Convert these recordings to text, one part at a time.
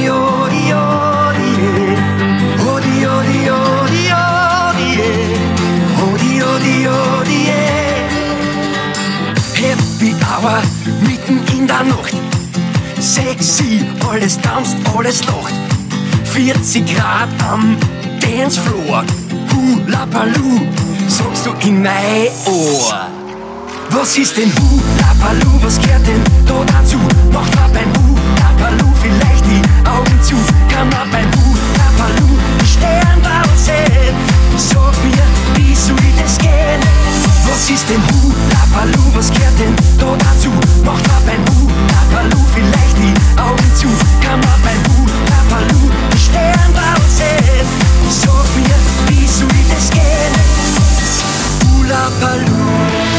odi, odi, odi, yeah. Odi, odi, odi, odi, yeah. Odi, odi, odi, yeah. Happy Hour, mitten in der Nacht. Sexy, alles tanzt, alles lacht. 40 Grad am Dancefloor. Hula Baloo, sagst du in mein Ohr. Was ist denn Hula Baloo, was gehört denn da dazu? Macht man beim Hula Baloo vielleicht die Augen zu? Kann man beim Hula Baloo die Sternball sehen? Sag mir, wie soll das gehen? Was ist denn Hula Baloo, was gehört denn da dazu? Macht man beim Hula Baloo vielleicht die Augen zu? Kann man beim Hula Baloo die Sternball sehen? Sag mir, wie soll das gehen? Hula Baloo.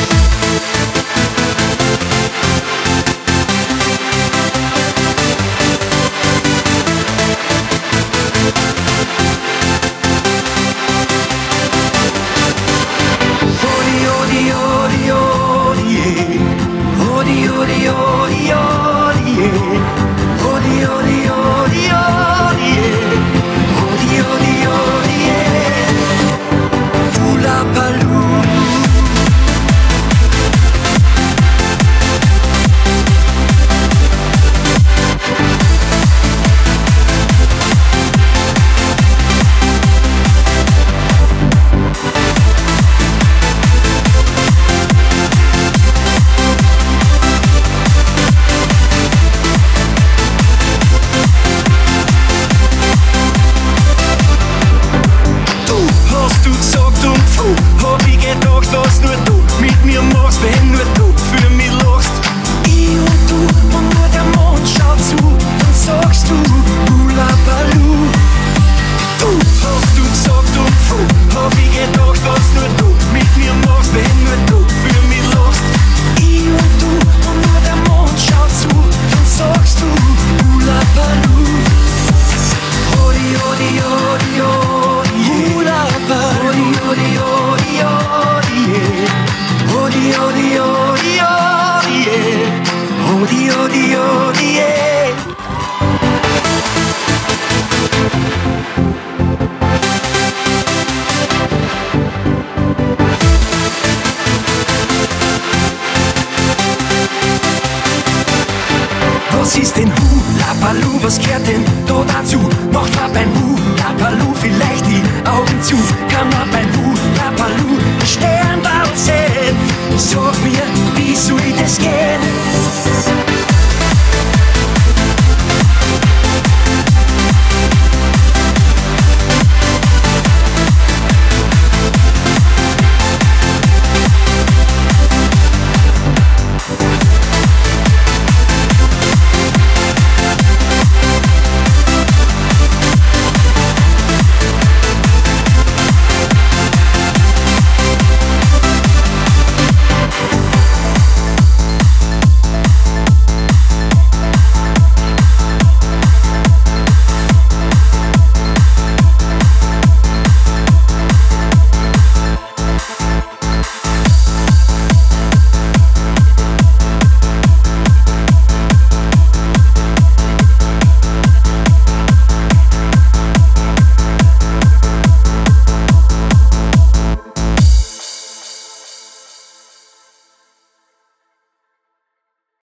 Was ist denn Hula Baloo, was gehört denn da dazu? Macht man beim Hula Baloo vielleicht die Augen zu? Kann man beim